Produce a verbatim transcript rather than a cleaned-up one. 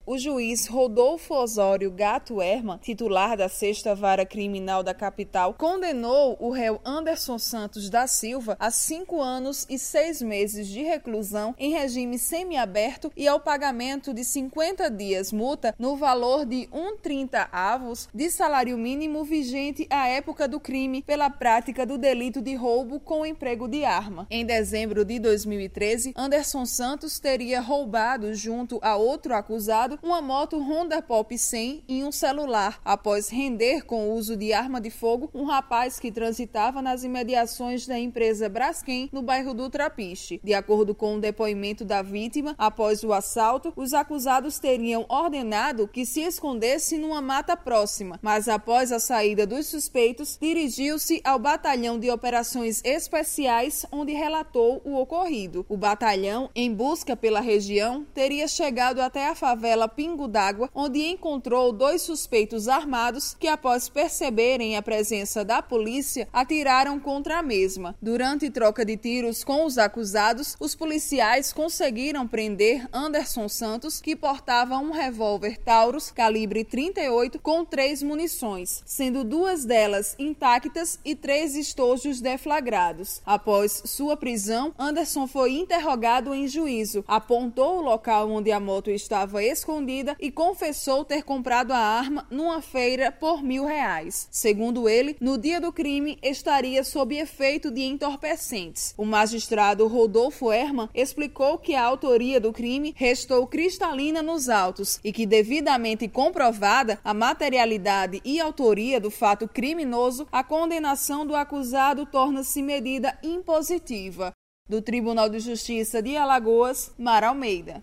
o juiz Rodolfo Osório Gato Herman, titular da sexta Vara Criminal da capital, condenou o réu Anderson Santos da Silva a cinco anos e seis meses de reclusão em regime semiaberto e ao pagamento de cinquenta dias multa no valor de um vírgula trinta avos de salário mínimo vigente à época do crime pela prática do delito de roubo com emprego de arma. Em dezembro de dois mil e treze, Anderson Santos teria roubado, junto a outro acusado, uma moto Honda Pop cem e um celular, após render com o uso de arma de fogo um rapaz que transitava nas imediações da empresa Braskem, no bairro do Trapiche. De acordo com o depoimento da vítima, após o assalto, os acusados teriam ordenado que se escondesse numa mata próxima, mas após a saída dos suspeitos, dirigiu-se ao Batalhão de Operações Especiais, onde relatou o ocorrido. O batalhão, em busca pela região, teria chegado até a favela Pingo d'Água, onde encontrou dois suspeitos armados que, após perceberem a presença da polícia, atiraram contra a mesma. Durante troca de tiros com os acusados, os policiais conseguiram prender Anderson Santos, que portava um revólver Taurus calibre trinta e oito com três munições, sendo duas delas intactas e três estojos deflagrados. Após sua prisão, Anderson foi interrogado em juízo, apontou o local onde a moto estava escondida e confessou ter comprado a arma numa feira por mil reais. Segundo ele, no dia do crime estaria sob efeito de entorpecentes. O magistrado Rodolfo Herman explicou que a autoria do crime restou cristalina nos autos e que, devidamente comprovada a materialidade e autoria do fato criminoso, a condenação do acusado torna-se medida impositiva. Do Tribunal de Justiça de Alagoas, Mara Almeida.